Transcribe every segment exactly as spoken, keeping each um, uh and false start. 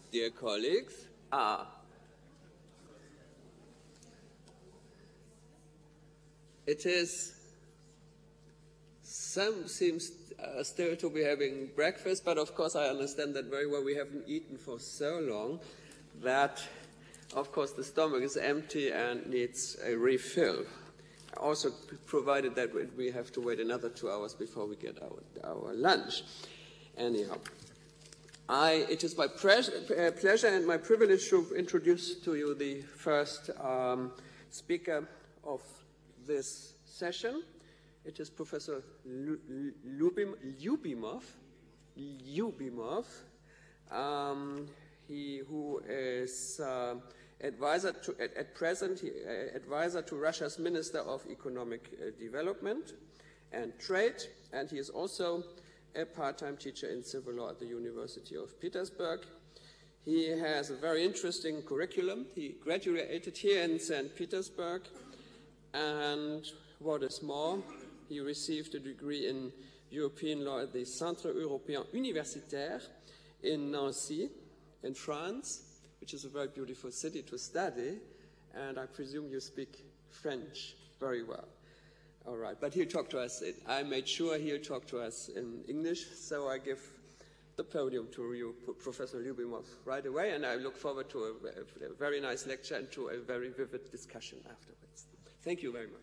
dear colleagues, are it is some seems uh, still to be having breakfast, but of course I understand that very well. We haven't eaten for so long that, of course, the stomach is empty and needs a refill. Also provided that we have to wait another two hours before we get our, our lunch. Anyhow, I, it is my uh, pleasure and my privilege to introduce to you the first um, speaker of this session. It is Professor Lyubim, Lyubimov, Lyubimov um, he, who is uh, advisor to, at, at present, he, uh, advisor to Russia's Minister of Economic uh, Development and Trade, and he is also a part-time teacher in civil law at the University of Petersburg. He has a very interesting curriculum. He graduated here in Saint Petersburg, and what is more, he received a degree in European law at the Centre Européen Universitaire in Nancy, in France, which is a very beautiful city to study, and I presume you speak French very well. All right, but he'll talk to us, I made sure he'll talk to us in English, so I give the podium to you, Professor Lyubimov, right away, and I look forward to a, a very nice lecture and to a very vivid discussion afterwards. Thank you very much.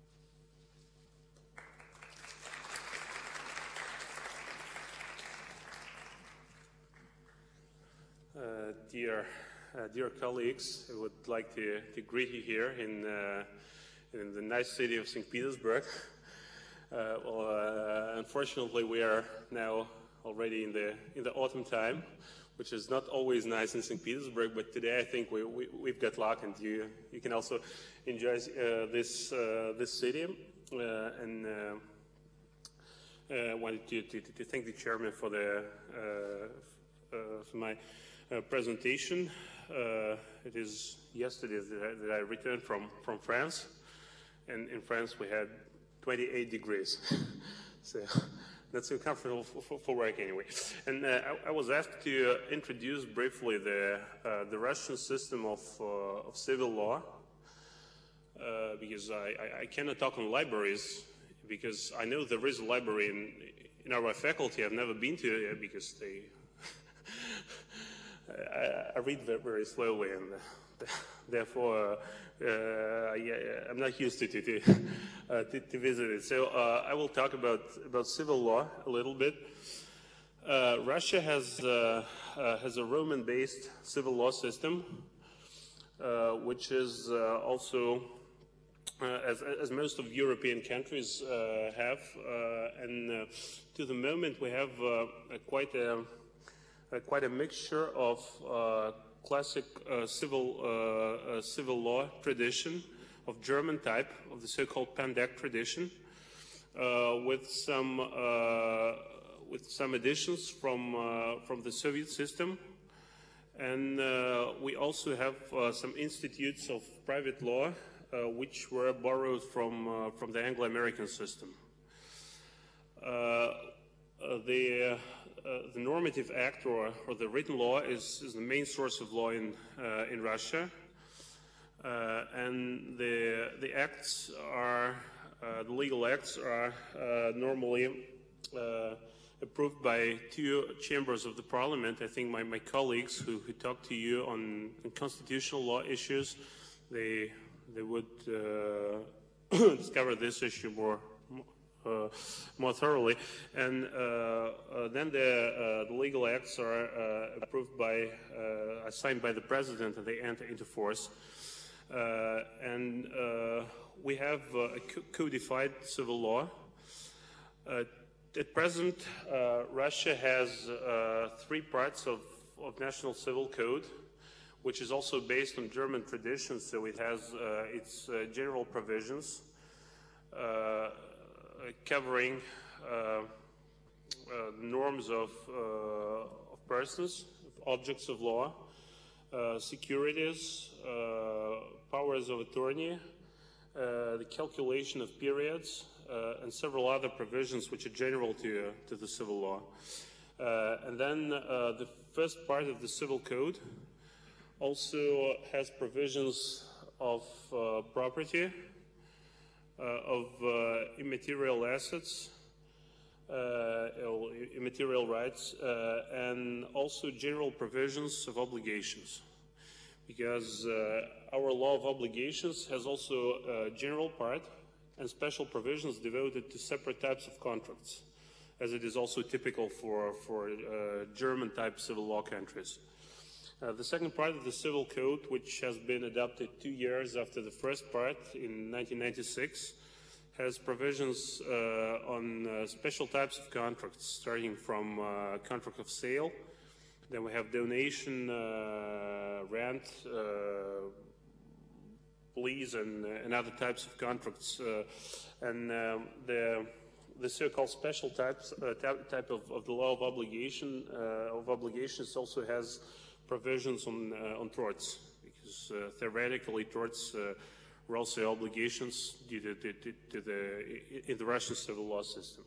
Uh, dear, uh, dear colleagues, I would like to, to greet you here in, uh, in the nice city of Saint Petersburg. Uh, well, uh, unfortunately, we are now already in the in the autumn time, which is not always nice in Saint Petersburg. But today, I think we, we we've got luck, and you you can also enjoy uh, this uh, this city. Uh, and uh, uh, wanted to, to to thank the chairman for the uh, uh, for my. Uh, presentation. Uh, it is yesterday that I, that I returned from, from France, and in France we had twenty-eight degrees, so not so comfortable for, for, for work anyway. And uh, I, I was asked to uh, introduce briefly the, uh, the Russian system of, uh, of civil law, uh, because I, I, I cannot talk on libraries, because I know there is a library in, in our faculty. I've never been to it because they I, I read very slowly, and uh, therefore uh, uh, yeah, I'm not used to to, to, uh, to, to visit it. So uh, I will talk about about civil law a little bit. Uh, Russia has uh, uh, has a Roman-based civil law system, uh, which is uh, also uh, as as most of European countries uh, have, uh, and uh, to the moment we have uh, a quite a Uh, quite a mixture of uh, classic uh, civil uh, uh, civil law tradition of German type, of the so-called Pandect tradition, uh, with some uh, with some additions from uh, from the Soviet system, and uh, we also have uh, some institutes of private law uh, which were borrowed from uh, from the Anglo-American system. Uh, uh, the Uh, the normative act, or, or the written law, is, is the main source of law in uh, in Russia, uh, and the the acts are uh, the legal acts are uh, normally uh, approved by two chambers of the parliament. I think my, my colleagues who, who talk to you on, on constitutional law issues, they they would uh, discover this issue more. Uh, more thoroughly, and uh, uh, then the, uh, the legal acts are uh, approved by, uh, signed by the president, and they enter into force. Uh, and uh, we have uh, a codified civil law. Uh, at present, uh, Russia has uh, three parts of, of national civil code, which is also based on German traditions, so it has uh, its uh, general provisions. Uh, covering uh, uh, norms of, uh, of persons, of objects of law, uh, securities, uh, powers of attorney, uh, the calculation of periods, uh, and several other provisions which are general to, uh, to the civil law. Uh, and then uh, the first part of the Civil Code also has provisions of uh, property, uh, of uh, immaterial assets, uh, immaterial rights, uh, and also general provisions of obligations. Because uh, our law of obligations has also a general part and special provisions devoted to separate types of contracts, as it is also typical for, for uh, German-type civil law countries. Uh, the second part of the Civil Code, which has been adopted two years after the first part in nineteen ninety-six, has provisions uh, on uh, special types of contracts, starting from uh, contract of sale. Then we have donation, uh, rent, uh, lease, and, and other types of contracts. Uh, and um, the, the so-called special types, uh, type of, of the law of obligation uh, of obligations also has provisions on uh, on torts, because uh, theoretically torts uh, were also obligations due to, to, to the in the Russian civil law system.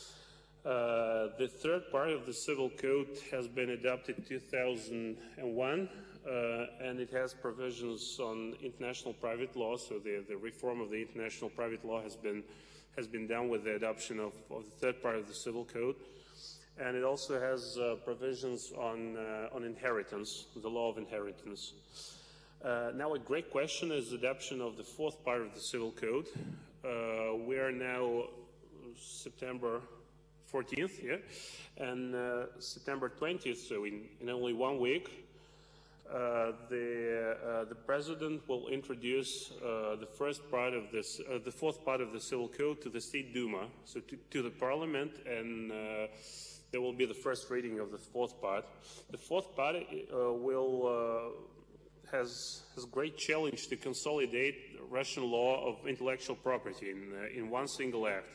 Uh, the third part of the Civil Code has been adopted in two thousand one, uh, and it has provisions on international private law. So the, the reform of the international private law has been has been done with the adoption of, of the third part of the Civil Code, and it also has uh, provisions on uh, on inheritance, the law of inheritance. Uh, now, a great question is the adoption of the fourth part of the Civil Code. Uh, we are now September fourteenth, yeah, and uh, September twentieth, so in, in only one week, uh, the uh, the president will introduce uh, the first part of this, uh, the fourth part of the Civil Code to the State Duma, so to, to the Parliament, and uh, there will be the first reading of the fourth part. The fourth part uh, will uh, has has great challenge to consolidate Russian law of intellectual property in uh, in one single act.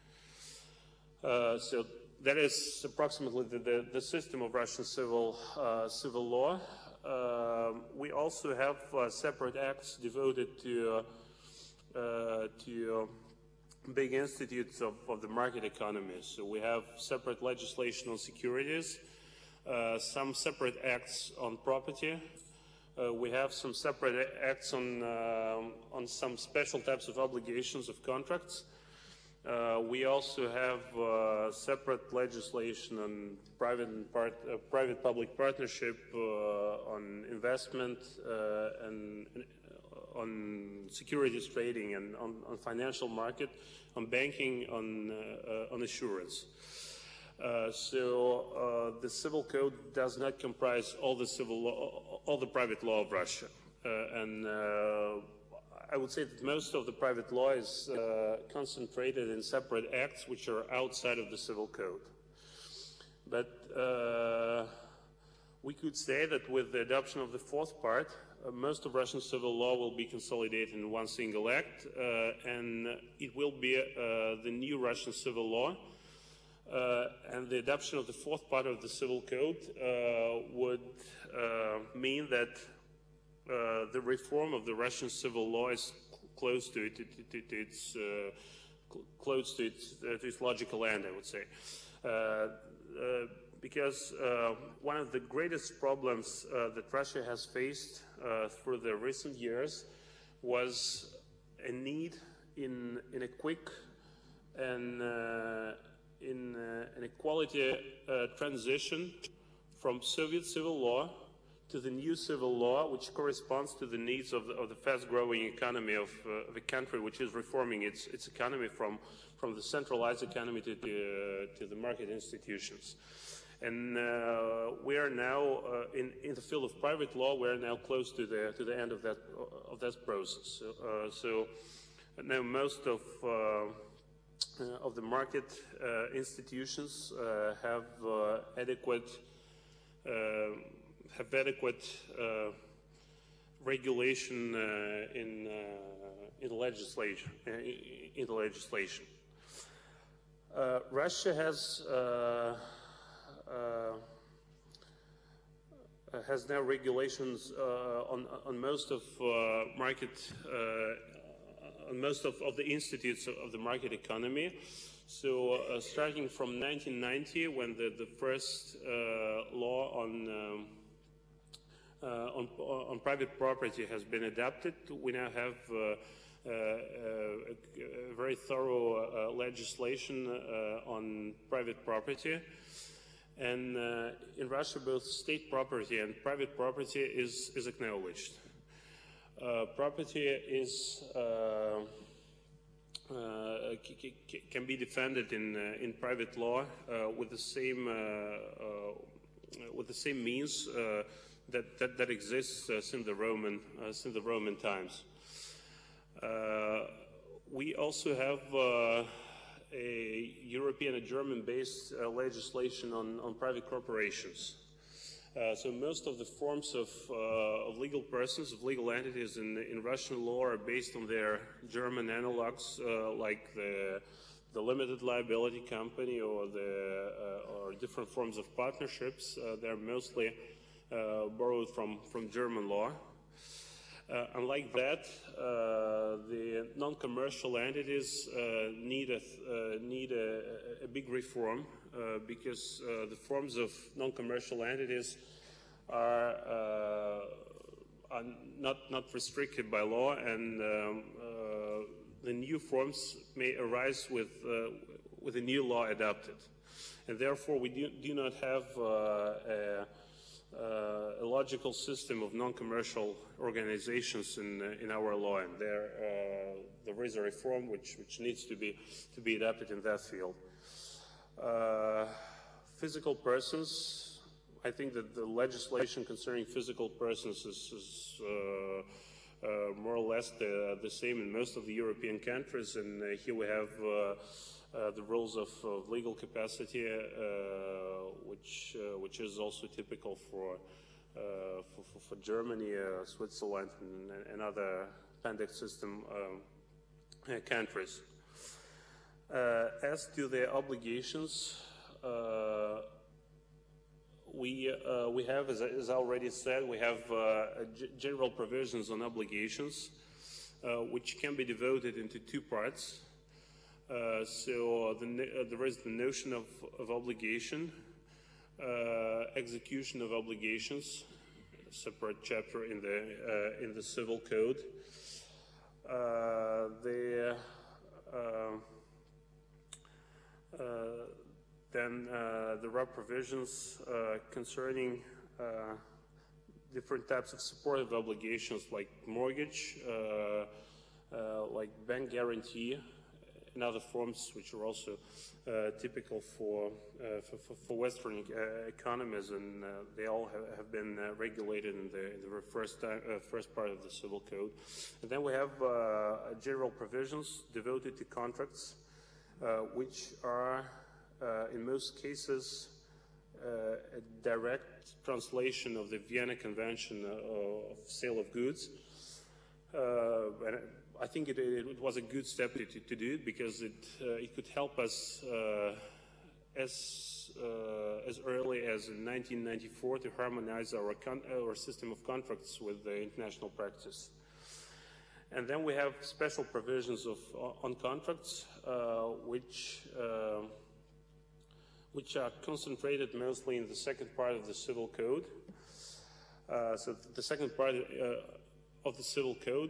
Uh, so that is approximately the, the, the system of Russian civil, uh, civil law. Uh, we also have uh, separate acts devoted to, uh, to big institutes of, of the market economy. So we have separate legislation on securities, uh, some separate acts on property. Uh, we have some separate acts on, uh, on some special types of obligations of contracts. Uh, we also have uh, separate legislation on private and part, uh, private-public partnership, uh, on investment, uh, and uh, on securities trading, and on, on financial market, on banking, on uh, uh, on assurance. Uh, so uh, the Civil Code does not comprise all the civil law, all the private law of Russia, uh, and. Uh, I would say that most of the private law is uh, concentrated in separate acts which are outside of the Civil Code. But uh, we could say that with the adoption of the fourth part, uh, most of Russian civil law will be consolidated in one single act, uh, and it will be uh, the new Russian civil law. Uh, and the adoption of the fourth part of the Civil Code uh, would uh, mean that Uh, the reform of the Russian civil law is close to, it, to, to, to its uh, cl close to its, uh, to its logical end, I would say, uh, uh, because uh, one of the greatest problems uh, that Russia has faced uh, through the recent years was a need in in a quick and uh, in uh, an equality uh, transition from Soviet civil law to the new civil law, which corresponds to the needs of the, of the fast-growing economy of, uh, of a country which is reforming its, its economy from, from the centralized economy to the, uh, to the market institutions. And uh, we are now, uh, in, in the field of private law, we are now close to the, to the end of that, of that process. So, uh, so now most of, uh, uh, of the market uh, institutions uh, have uh, adequate uh, have adequate uh, regulation uh, in uh, in legislation. Uh, in the legislation, uh, Russia has uh, uh, has now regulations uh, on on most of uh, market uh, on most of, of the institutes of, of the market economy. So uh, starting from nineteen ninety, when the, the first uh, law on, um, uh, on, on private property has been adopted, we now have uh, uh, a, a very thorough uh, legislation uh, on private property. And uh, in Russia, both state property and private property is, is acknowledged. Uh, property is uh, uh, can be defended in uh, in private law uh, with the same uh, uh, with the same means uh, that, that that exists uh, since the Roman uh, since the Roman times. Uh, we also have Uh, a European and German-based uh, legislation on, on private corporations. Uh, so most of the forms of, uh, of legal persons, of legal entities in, in Russian law are based on their German analogs, uh, like the, the limited liability company or, the, uh, or different forms of partnerships. Uh, they're mostly uh, borrowed from, from German law. Uh, unlike that, uh, the non-commercial entities uh, need, a, uh, need a, a big reform uh, because uh, the forms of non-commercial entities are, uh, are not, not restricted by law, and um, uh, the new forms may arise with, uh, with a new law adopted. And therefore, we do, do not have uh, a Uh, a logical system of non-commercial organizations in uh, in our law, and there uh, there is a reform which which needs to be to be adapted in that field. Uh, physical persons, I think that the legislation concerning physical persons is, is uh, uh, more or less the the same in most of the European countries, and uh, here we have Uh, Uh, the rules of, of legal capacity, uh, which uh, which is also typical for uh, for, for, for Germany, uh, Switzerland, and, and other appendix system um, uh, countries. Uh, as to the obligations, uh, we uh, we have, as, as I already said, we have uh, general provisions on obligations, uh, which can be devoted into two parts. Uh, so uh, the, uh, there is the notion of, of obligation, uh, execution of obligations, a separate chapter in the uh, in the civil code. Uh, the uh, uh, then uh, there are provisions uh, concerning uh, different types of supportive obligations, like mortgage, uh, uh, like bank guarantee, and other forms which are also uh, typical for, uh, for, for Western uh, economies, and uh, they all have, have been uh, regulated in the, in the first, uh, first part of the Civil Code. And then we have uh, general provisions devoted to contracts, uh, which are uh, in most cases uh, a direct translation of the Vienna Convention uh, of Sale of Goods. Uh, and I think it, it was a good step to, to do it, because it, uh, it could help us uh, as, uh, as early as in nineteen ninety-four to harmonize our, con our system of contracts with the international practice. And then we have special provisions of, uh, on contracts, uh, which, uh, which are concentrated mostly in the second part of the Civil Code. Uh, so the second part uh, of the Civil Code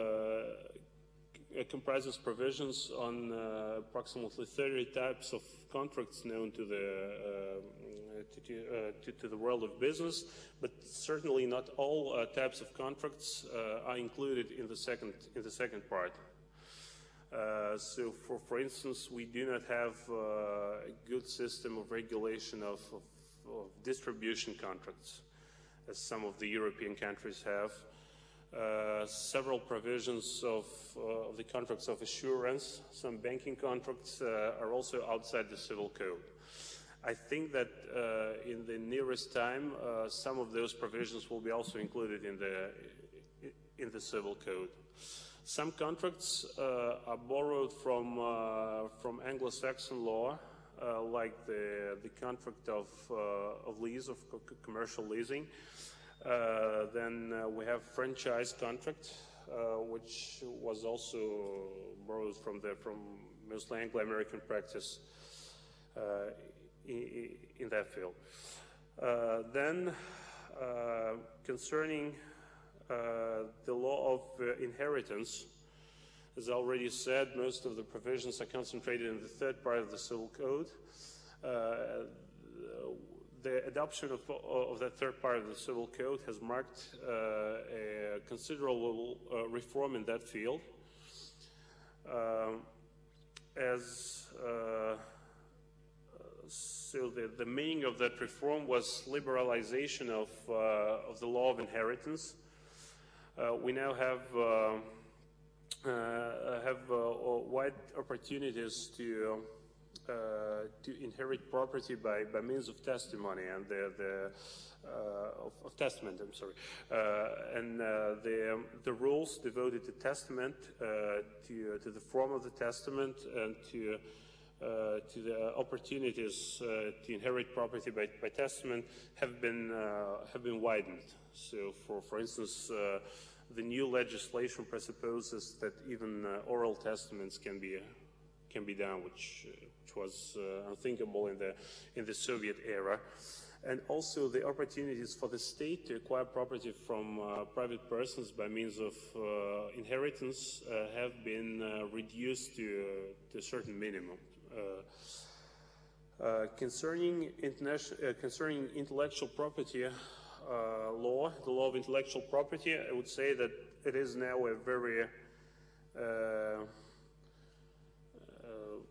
uh, comprises provisions on uh, approximately thirty types of contracts known to the uh, to, uh, to, to the world of business, but certainly not all uh, types of contracts uh, are included in the second in the second part. Uh, so, for for instance, we do not have uh, a good system of regulation of, of, of distribution contracts, as some of the European countries have. Uh, several provisions of, uh, of the contracts of assurance, some banking contracts uh, are also outside the Civil Code. I think that uh, in the nearest time, uh, some of those provisions will be also included in the, in the Civil Code. Some contracts uh, are borrowed from, uh, from Anglo-Saxon law, uh, like the, the contract of, uh, of lease, of co commercial leasing. Uh, then uh, we have franchise contract, uh, which was also borrowed from the from mostly Anglo-American practice uh, in, in that field. Uh, then, uh, concerning uh, the law of uh, inheritance, as I already said, most of the provisions are concentrated in the third part of the Civil Code. Uh, the adoption of, of that third part of the Civil Code has marked uh, a considerable uh, reform in that field. Uh, as uh, so the, the meaning of that reform was liberalization of, uh, of the law of inheritance. Uh, we now have uh, uh, have uh, wide opportunities to uh, to inherit property by, by means of testimony and the, the uh, of, of testament. I'm sorry, uh, and uh, the the rules devoted to testament, uh, to to the form of the testament, and to uh, to the opportunities uh, to inherit property by, by testament have been uh, have been widened. So, for for instance, uh, the new legislation presupposes that even uh, oral testaments can be uh, can be done, which uh, which was uh, unthinkable in the in the Soviet era. And also the opportunities for the state to acquire property from uh, private persons by means of uh, inheritance uh, have been uh, reduced to, uh, to a certain minimum. Uh, uh, concerning, international, uh, concerning intellectual property uh, law, the law of intellectual property, I would say that it is now a very uh, uh,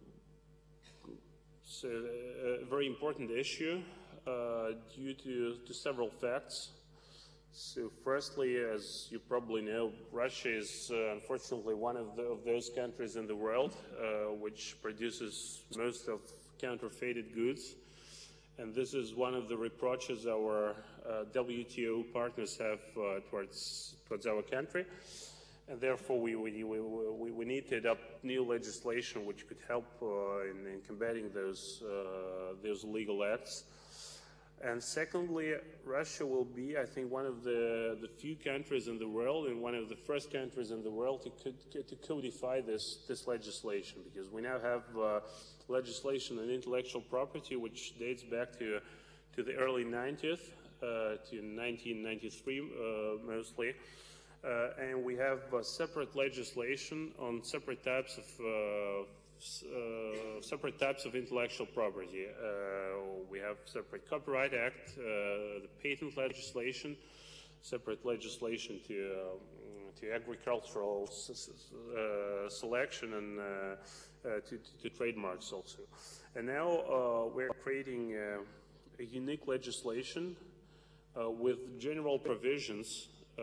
so a very important issue. Uh, due to, to several facts. So firstly, as you probably know, Russia is uh, unfortunately one of, the, of those countries in the world uh, which produces most of counterfeited goods. And this is one of the reproaches our uh, W T O partners have uh, towards, towards our country. And therefore, we, we, we, we need to adopt new legislation which could help uh, in, in combating those, uh, those illegal acts. And secondly, Russia will be, I think, one of the, the few countries in the world and one of the first countries in the world to, to codify this, this legislation, because we now have uh, legislation on intellectual property which dates back to, to the early nineties, uh, to nineteen ninety-three uh, mostly. Uh, and we have uh, separate legislation on separate types of uh, Uh, separate types of intellectual property. Uh, we have separate Copyright Act, uh, the patent legislation, separate legislation to uh, to agricultural s uh, selection and uh, uh, to, to, to trademarks also. And now uh, we're creating uh, a unique legislation uh, with general provisions uh,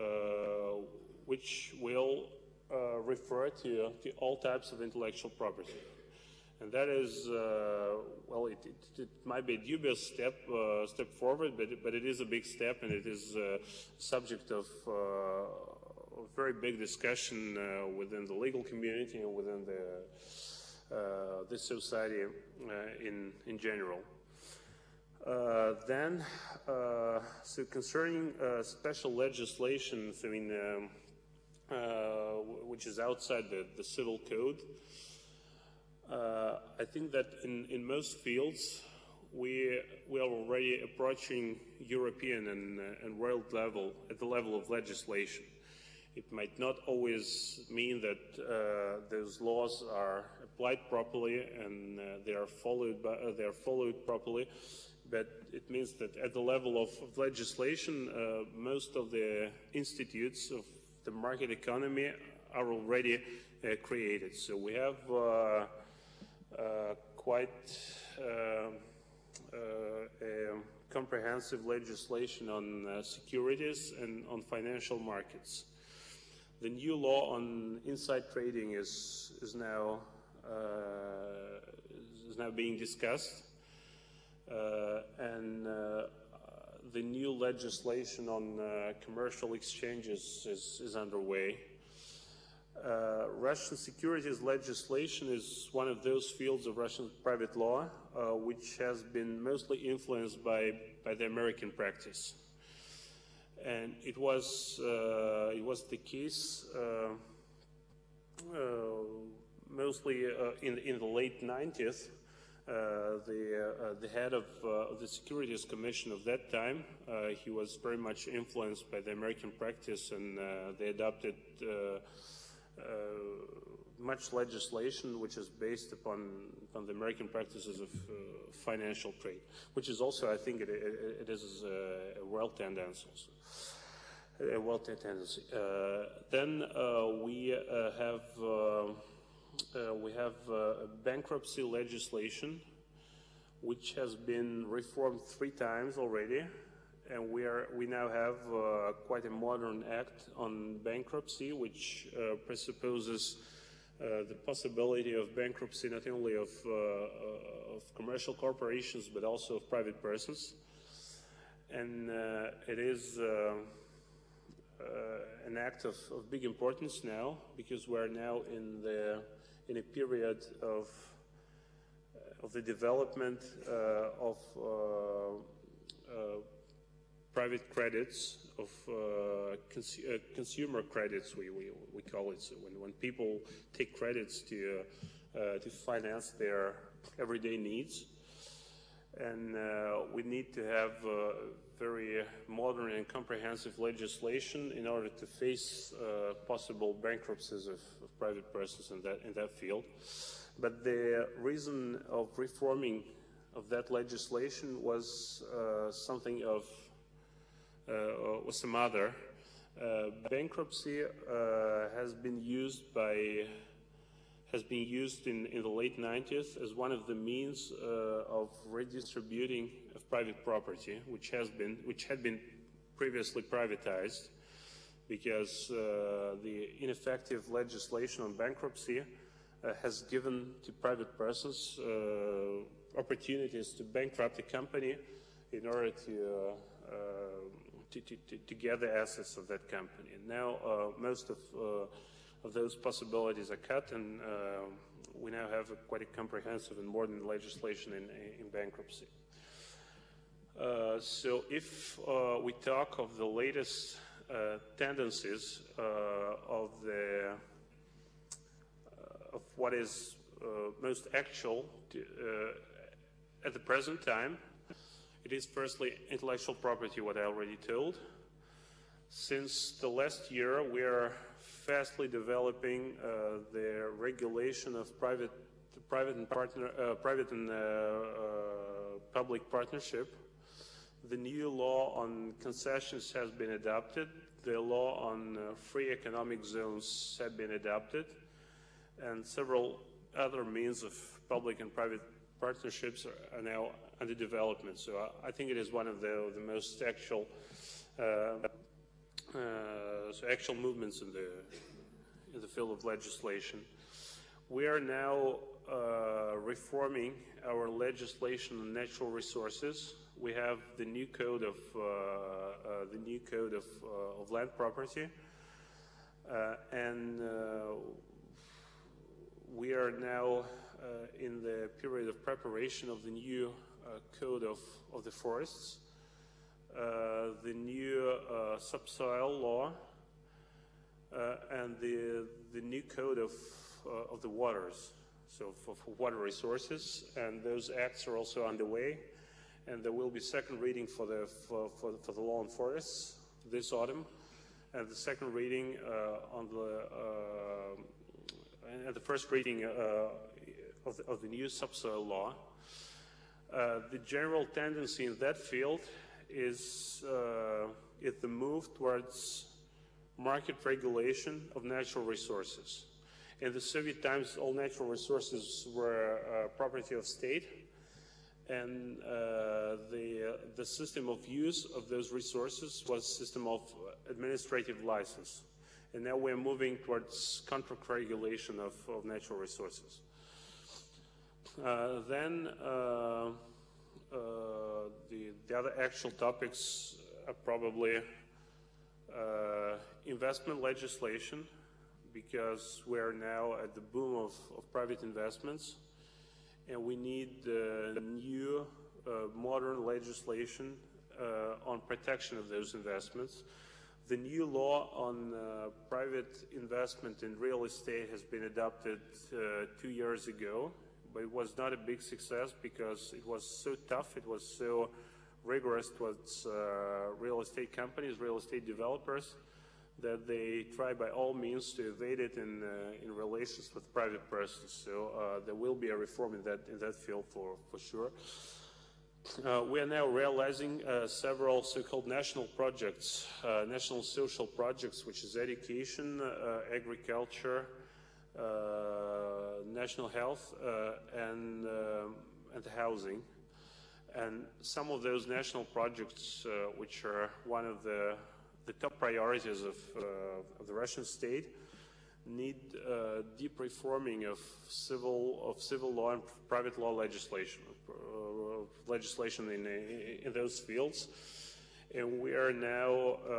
which will Uh, refer to, to all types of intellectual property. And that is, uh, well, it, it, it might be a dubious step, uh, step forward, but, but it is a big step, and it is a subject of uh, a very big discussion uh, within the legal community and within the, uh, the society uh, in, in general. Uh, then, uh, so concerning uh, special legislation, so in um, Uh, which is outside the, the civil code. Uh, I think that in, in most fields we, we are already approaching European and, uh, and world level, at the level of legislation. It might not always mean that uh, those laws are applied properly and uh, they are followed by, uh, they are followed properly, but it means that at the level of, of legislation, uh, most of the institutes of the market economy are already uh, created. So we have uh, uh, quite uh, uh, a comprehensive legislation on uh, securities and on financial markets. The new law on inside trading is is now uh, is now being discussed, uh, and uh, the new legislation on uh, commercial exchanges is, is underway. Uh, Russian securities legislation is one of those fields of Russian private law uh, which has been mostly influenced by, by the American practice. And it was, uh, it was the case uh, uh, mostly uh, in, in the late nineties. Uh, the, uh, the head of uh, the Securities Commission of that time, uh, he was very much influenced by the American practice, and uh, they adopted uh, uh, much legislation which is based upon, upon the American practices of uh, financial trade, which is also, I think, it, it, it is a, a well tendency also. A well tendency. Uh, then uh, we uh, have uh, Uh, we have uh, bankruptcy legislation, which has been reformed three times already, and we are we now have uh, quite a modern act on bankruptcy, which uh, presupposes uh, the possibility of bankruptcy not only of, uh, of commercial corporations but also of private persons, and uh, it is. Uh, Uh, an act of, of big importance now, because we're now in the in a period of uh, of the development uh, of uh, uh, private credits, of uh, cons uh, consumer credits, we, we we call it. So when when people take credits to uh, uh, to finance their everyday needs, and uh, we need to have uh, very modern and comprehensive legislation in order to face uh, possible bankruptcies of, of private persons in that, in that field. But the reason of reforming of that legislation was uh, something of, uh, was some other. Uh, bankruptcy uh, has been used by has been used in, in the late nineties as one of the means uh, of redistributing of private property, which has been, which had been previously privatized, because uh, the ineffective legislation on bankruptcy uh, has given to private persons uh, opportunities to bankrupt a company in order to, uh, uh, to, to, to get the assets of that company. And now uh, most of uh, of those possibilities are cut, and uh, we now have a quite a comprehensive and modern legislation in, in bankruptcy. Uh, so if uh, we talk of the latest uh, tendencies uh, of the uh, of what is uh, most actual to, uh, at the present time, it is firstly intellectual property, what I already told. Since the last year, we are fastly developing uh, the regulation of private, private and partner, uh, private and uh, uh, public partnership. The new law on concessions has been adopted. The law on uh, free economic zones have been adopted, and several other means of public and private partnerships are, are now under development. So I, I think it is one of the, the most actual. Uh, Uh, so actual movements in the in the field of legislation. We are now uh, reforming our legislation on natural resources. We have the new code of uh, uh, the new code of uh, of land property, uh, and uh, we are now uh, in the period of preparation of the new uh, code of of the forests. Uh, the new uh, subsoil law, uh, and the the new code of uh, of the waters, so for, for water resources, and those acts are also underway, and there will be second reading for the for for, for the law on forests this autumn, and the second reading uh, on the uh, and the first reading uh, of the, of the new subsoil law. Uh, the general tendency in that field is, uh, is the move towards market regulation of natural resources. In the Soviet times, all natural resources were uh, property of state, and uh, the, uh, the system of use of those resources was a system of administrative license. And now we're moving towards contract regulation of, of natural resources. Uh, then uh, Uh, the, the other actual topics are probably uh, investment legislation, because we're now at the boom of, of private investments, and we need uh, new uh, modern legislation uh, on protection of those investments. The new law on uh, private investment in real estate has been adopted uh, two years ago, but it was not a big success because it was so tough, it was so rigorous towards uh, real estate companies, real estate developers, that they try by all means to evade it in, uh, in relations with private persons. So uh, there will be a reform in that, in that field for, for sure. Uh, we are now realizing uh, several so-called national projects, uh, national social projects, which is education, uh, agriculture, uh, national health, uh, and, uh, and housing. And some of those national projects, uh, which are one of the, the top priorities of, uh, of the Russian state, need uh, deep reforming of civil, of civil law and private law legislation. Uh, legislation in, in those fields, and we are now uh,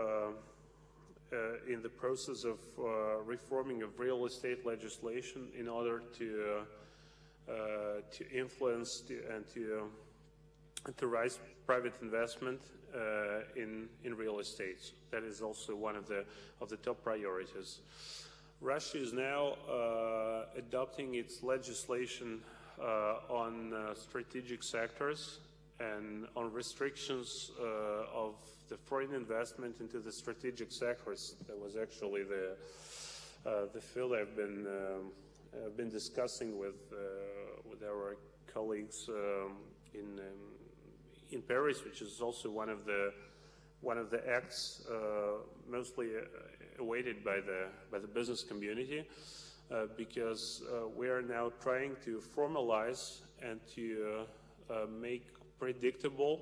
uh, in the process of uh, reforming of real estate legislation in order to uh, uh, to influence to, and to uh, to rise private investment uh, in in real estate. That is also one of the of the top priorities. Russia is now uh, adopting its legislation Uh, on uh, strategic sectors and on restrictions uh, of the foreign investment into the strategic sectors. That was actually the uh, the field I've been um, I've been discussing with uh, with our colleagues um, in um, in Paris, which is also one of the one of the acts uh, mostly awaited by the by the business community. Uh, because uh, we are now trying to formalize and to uh, uh, make predictable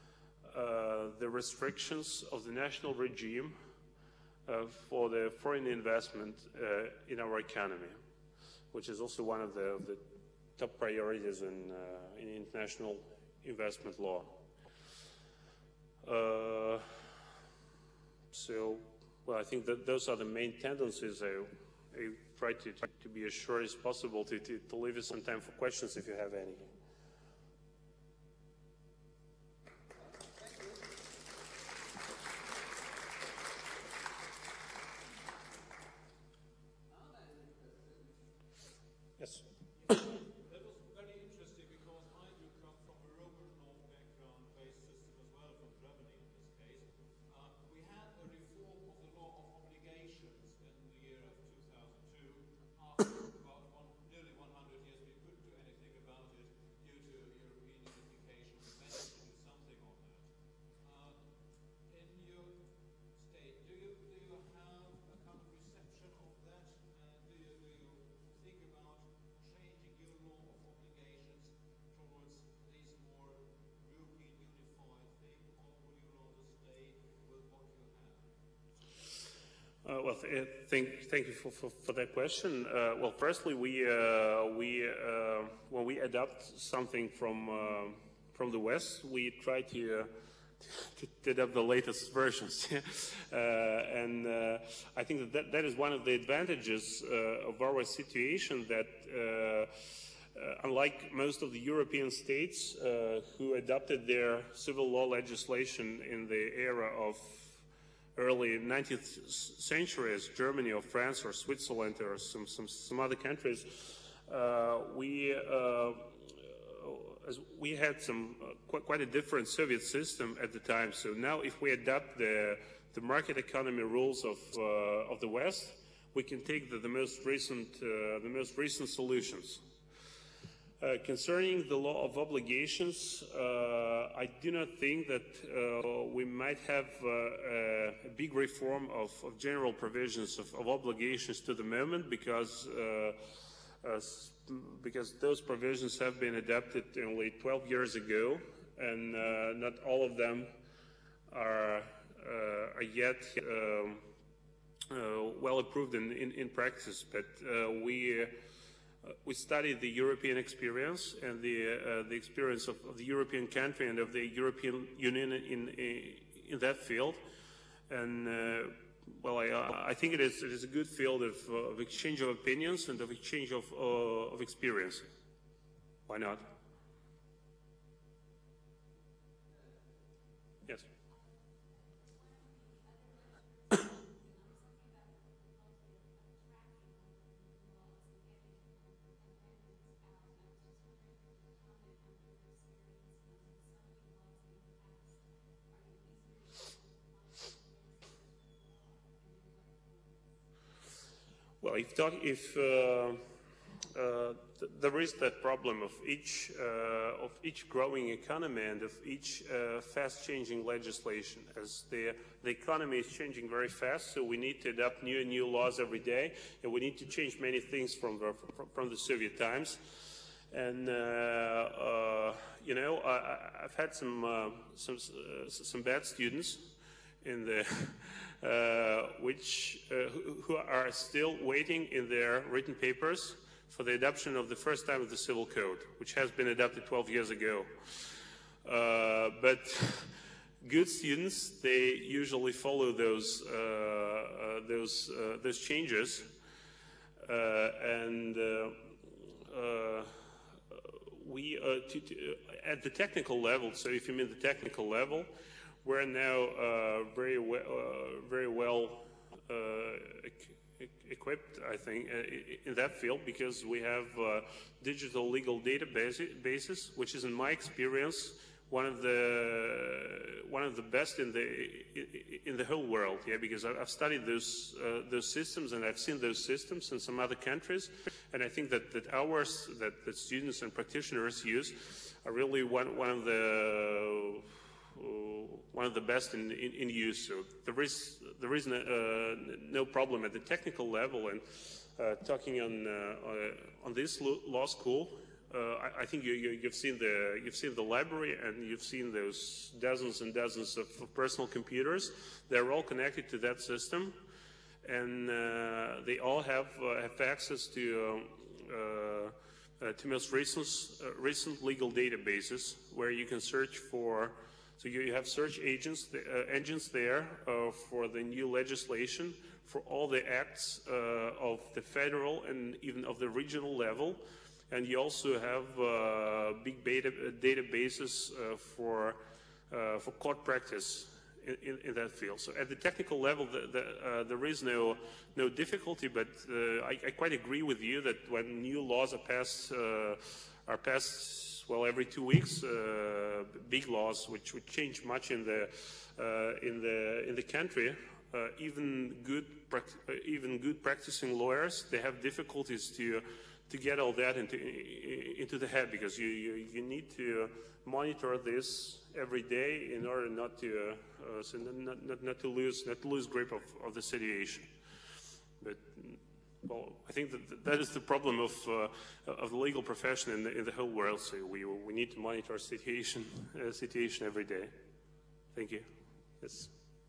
uh, the restrictions of the national regime uh, for the foreign investment uh, in our economy, which is also one of the, of the top priorities in, uh, in international investment law. Uh, so, well, I think that those are the main tendencies. I, I try to, to, to be as short as possible to, to, to leave you some time for questions if you have any. Yes. That was very interesting because I do come from a Roman law background-based system as well, from Germany in this case. Uh, we had a reform of the law of obligations in the year of two thousand two. After about one, nearly one hundred years, we couldn't do anything about it due to European unification. We managed to do something on that. Uh, in your state, do you do you have a kind of reception of that? Uh, do you do you think about changing your law of obligations towards this more European unified thing, or would you rather stay with what you have? Uh, well, th thank, thank you for, for, for that question. Uh, well, firstly, we, uh, we, uh, when we adopt something from, uh, from the West, we try to, uh, to, to adopt the latest versions. uh, and uh, I think that, that that is one of the advantages uh, of our situation, that uh, Uh, unlike most of the European states uh, who adopted their civil law legislation in the era of early nineteenth century, as Germany or France or Switzerland or some, some, some other countries, uh, we, uh, as we had some uh, quite, quite a different Soviet system at the time. So now if we adopt the, the market economy rules of, uh, of the West, we can take the, the, most recent, uh, the most recent solutions. Uh, concerning the law of obligations, uh, I do not think that uh, we might have uh, a big reform of, of general provisions of, of obligations to the moment, because uh, uh, because those provisions have been adopted only twelve years ago, and uh, not all of them are, uh, are yet um, uh, well approved in, in, in practice. But uh, we. Uh, Uh, we studied the European experience and the, uh, the experience of, of the European country and of the European Union in, in, in that field. And, uh, well, I, uh, I think it is, it is a good field of, uh, of exchange of opinions and of exchange of, uh, of experience. Why not? Yes. Well, if, talk, if uh, uh, th there is that problem of each uh, of each growing economy and of each uh, fast-changing legislation, as the the economy is changing very fast, so we need to adopt new and new laws every day, and we need to change many things from the, from the Soviet times. And uh, uh, you know, I, I've had some uh, some uh, some bad students in the uh, which uh, who, who are still waiting in their written papers for the adoption of the first time of the Civil Code, which has been adopted twelve years ago. Uh, but good students, they usually follow those uh, uh, those uh, those changes, uh, and uh, uh, we uh, to, to, at the technical level. So, if you mean the technical level, we're now uh, very well, uh, very well uh, equipped, I think, uh, in that field, because we have uh, digital legal databases, which is, in my experience, one of the one of the best in the in the whole world. Yeah, because I've studied those uh, those systems, and I've seen those systems in some other countries, and I think that that ours, that that students and practitioners use, are really one one of the one of the best in, in, in use. So there is there is no, uh, no problem at the technical level. And uh, talking on uh, on this law school, uh, I, I think you, you, you've seen the you've seen the library, and you've seen those dozens and dozens of, of personal computers. They're all connected to that system, and uh, they all have uh, have access to um, uh, uh, to most recent uh, recent legal databases, where you can search for. So you have search agents, uh, engines there uh, for the new legislation, for all the acts uh, of the federal and even of the regional level, and you also have uh, big beta databases uh, for uh, for court practice in, in, in that field. So at the technical level, the, the, uh, there is no no difficulty, but uh, I, I quite agree with you that when new laws are passed uh, are passed. Well, every two weeks, uh, big laws which would change much in the uh, in the in the country. Uh, even good, uh, even good practicing lawyers, they have difficulties to to get all that into into the head, because you you, you need to monitor this every day in order not to uh, so not, not not to lose not to lose grip of, of the situation. But well, I think that that is the problem of uh, of the legal profession in the, in the whole world. So we we need to monitor situation uh, situation every day. Thank you. Yes.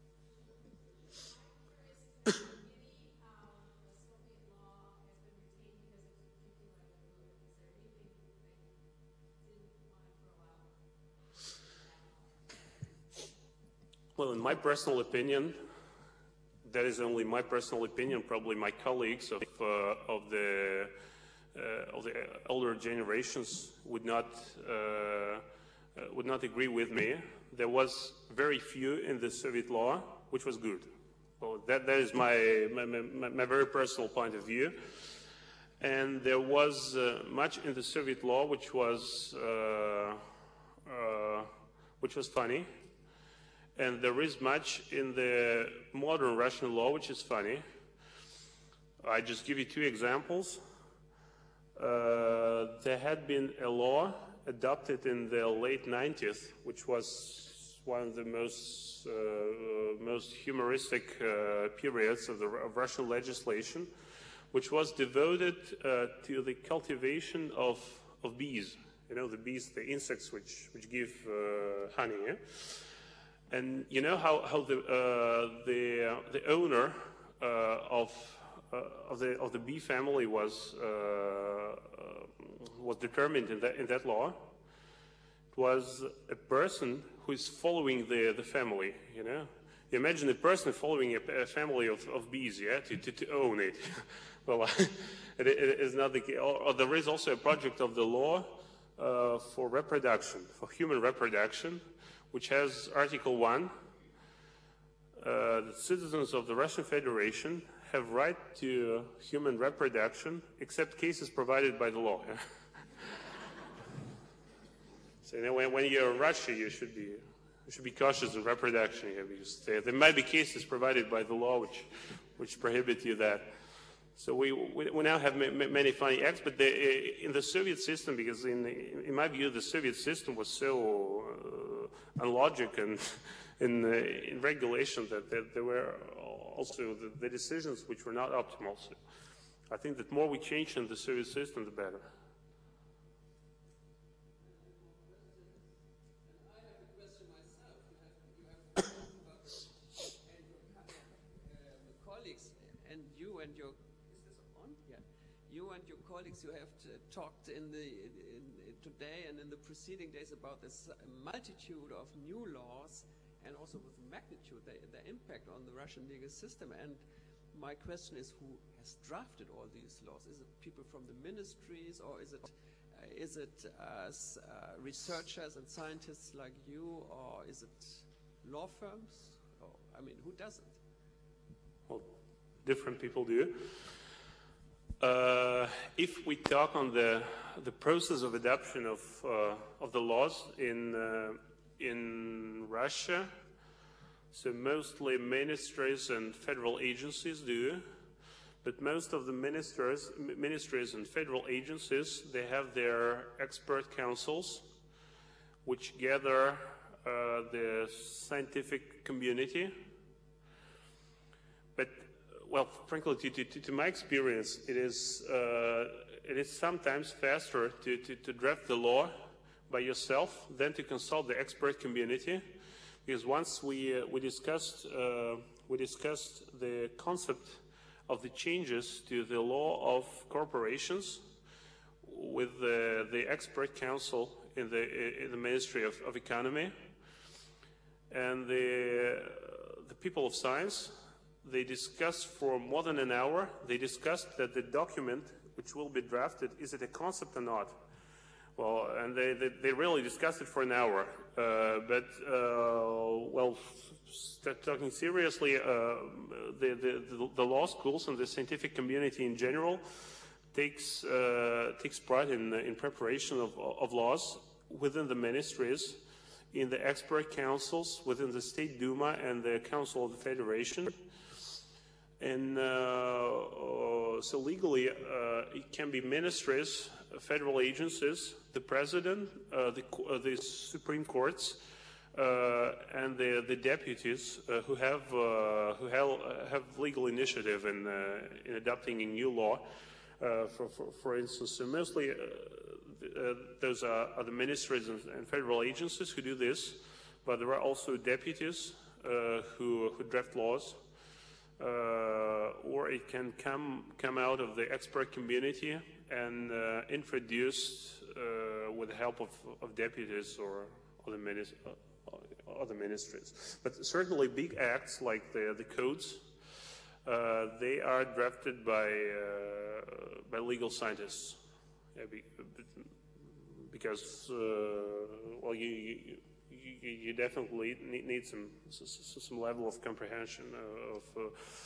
Well, in my personal opinion, that is only my personal opinion. Probably my colleagues of uh, of the uh, of the older generations would not uh, uh, would not agree with me. There was very few in the Soviet law, which was good. Well, that that is my my, my, my very personal point of view. And there was uh, much in the Soviet law which was uh, uh, which was funny. And there is much in the modern Russian law which is funny. I just give you two examples. Uh, there had been a law adopted in the late nineties, which was one of the most uh, most humoristic uh, periods of the of Russian legislation, which was devoted uh, to the cultivation of of bees. You know, the bees, the insects which which give uh, honey. Eh? And you know how, how the, uh, the, uh, the owner uh, of, uh, of, the, of the bee family was, uh, uh, was determined in that, in that law? It was a person who is following the, the family, you know? You imagine a person following a, a family of, of bees, yeah, to, to, to own it. Well, it, it is not the case. Or, or there is also a project of the law uh, for reproduction, for human reproduction, which has Article one. Uh, the citizens of the Russian Federation have right to human reproduction, except cases provided by the law. So you know, when, when you're in Russia, you should be you should be cautious of reproduction here, because there, there might be cases provided by the law which which prohibit you that. So we we, we now have ma ma many funny acts, but the, in the Soviet system, because in in my view the Soviet system was so uh, unlogic and in uh, in regulation that, that there were also the, the decisions which were not optimal. So I think that more we change in the Soviet system, the better. You and your colleagues, you have talked in the in, in today and in the preceding days about this multitude of new laws, and also with the magnitude, the, the impact on the Russian legal system. And my question is, who has drafted all these laws? Is it people from the ministries, or is it uh, is it uh, uh, researchers and scientists like you, or is it law firms? Or, I mean, who does it? Well, different people do. Uh, if we talk on the the process of adoption of uh, of the laws in uh, in Russia, so mostly ministries and federal agencies do, but most of the ministers, ministries and federal agencies, they have their expert councils, which gather uh, the scientific community. But well, frankly, to, to, to my experience, it is uh, it is sometimes faster to, to, to draft the law by yourself than to consult the expert community, because once we uh, we discussed uh, we discussed the concept of the changes to the law of corporations with the, the expert council in the in the Ministry of, of Economy, and the the people of science. They discussed for more than an hour. They discussed that the document which will be drafted, is it a concept or not? Well, and they, they, they really discussed it for an hour. Uh, but, uh, well, start talking seriously, uh, the, the, the law schools and the scientific community in general takes, uh, takes part in, in preparation of, of laws within the ministries, in the expert councils, within the State Duma and the Council of the Federation. And uh, uh, so legally, uh, it can be ministries, federal agencies, the president, uh, the, uh, the Supreme Courts, uh, and the, the deputies uh, who have uh, who have, uh, have legal initiative in, uh, in adopting a new law. Uh, for, for, for instance, so mostly uh, uh, those are, are the ministries and, and federal agencies who do this, but there are also deputies uh, who, who draft laws. Uh, or it can come come out of the expert community and uh, introduced uh, with the help of, of deputies or other, minis uh, other ministries. But certainly big acts like the, the codes, uh, they are drafted by, uh, by legal scientists. Yeah, be, because, uh, well, you, you You, you definitely need, need some some level of comprehension of uh,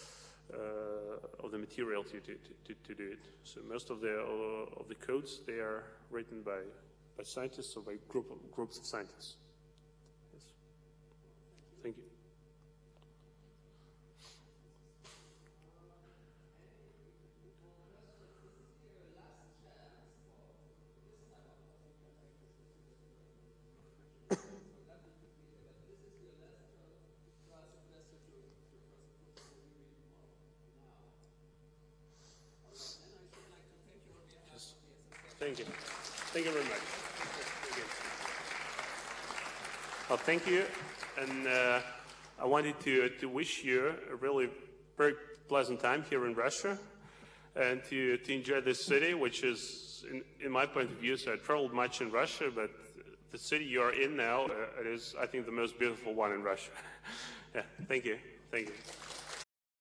uh, of the material to, to to to do it. So most of the uh, of the codes, they are written by by scientists or by group of, groups of scientists. Yes. Thank you. Thank you. Thank you very much. Thank you. Well, thank you. And uh, I wanted to, to wish you a really very pleasant time here in Russia, and to, to enjoy this city, which is, in, in my point of view, so I traveled much in Russia, but the city you are in now, uh, it is, I think, the most beautiful one in Russia. Yeah, thank you. Thank you.